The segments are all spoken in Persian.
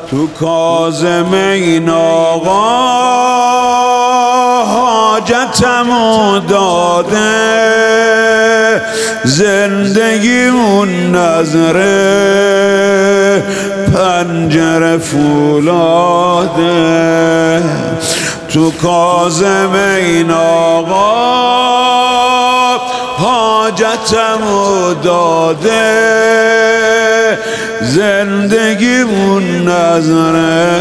تو کاظم این آقا حاجتمو داده، زندگیمون نظره پنجره فولاده. تو کاظم این آقا حاجتمو داده، زندگیمون نظره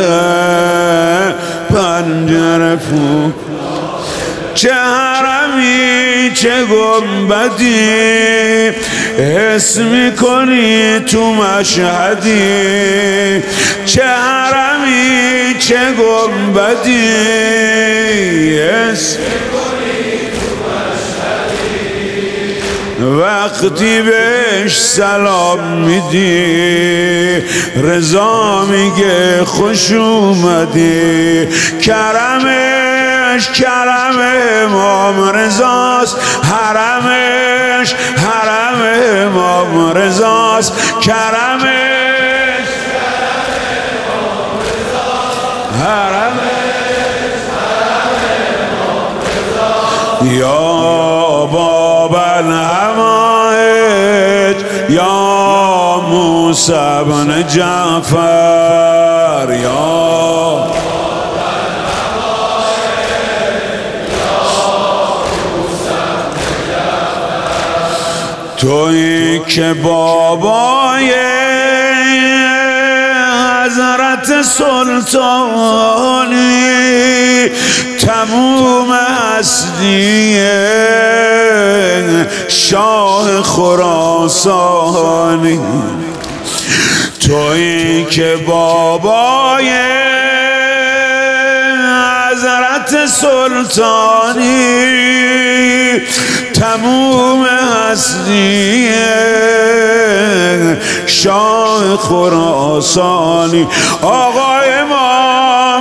پنجره فولاده. چه حرمی چه گنبدی حس میکنی تو مشهدی، چه حرمی چه گنبدی حس میکنی تو مشهدی، وقتی بهش سلام میدی رضا میگه خوش اومدی. کرم امام رضاست، حرمش حرم امام رضاست، کرمش حرمش امام رضاست. یا باب الحوائج یا موسی بن جعفر، یا تویی که بابای حضرت سلطانی، تموم هستی شاه خراسانی. تویی که بابای حضرت سلطانی، تموم هستی شاه خراسانی. آقا امام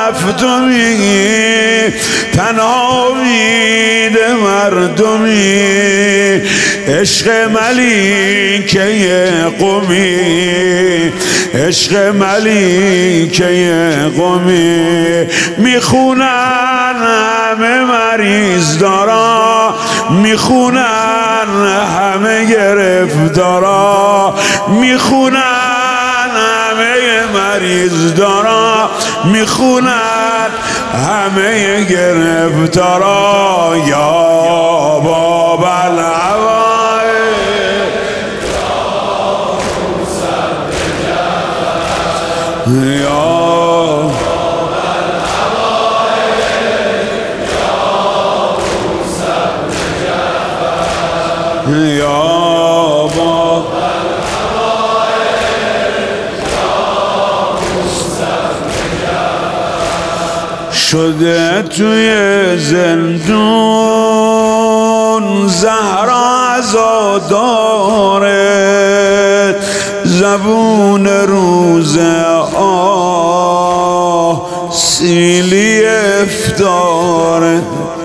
هفتمی، تنها امید مردمی، عشق ملیکه قمی، عشق ملیکه قمی. میخونن همه مریض دارا، میخونن همه گرفتارا، میخونن همه مریض دارا، میخونن همه گرفتارا. یا باب الهوائج یا یا باب شده توی زندون زهرا عزاداره، زبون روز آه سیلی افطاره.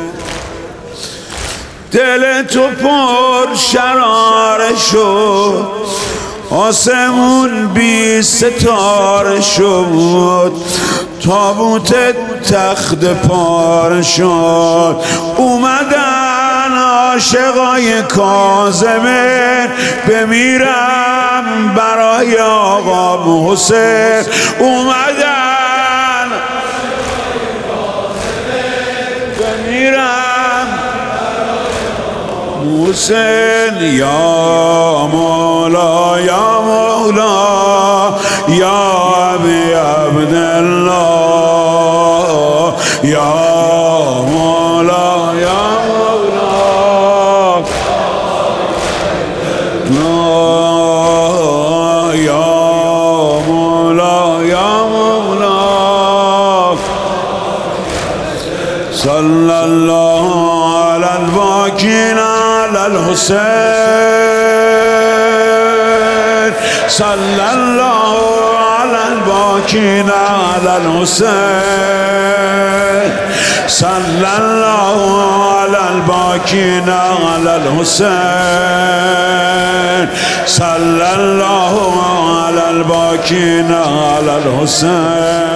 دل تو پر شراره شد، آسمون بی ستاره شد، تابوت تخت پاره شد. اومدن عاشقای کاظمه، بمیرم برای آقا حسین. اومدن بمیرم حسین. یا مولا یا مولا یا ابی عبدالله، یا مولا یا مولا یا مولا یا مولا. صلی الله علی الباکین علی الحسین، صلی الله علی الباکین علی الحسین، صلی الله علی الباکین علی الحسین، صلی الله علی الباکین علی الحسین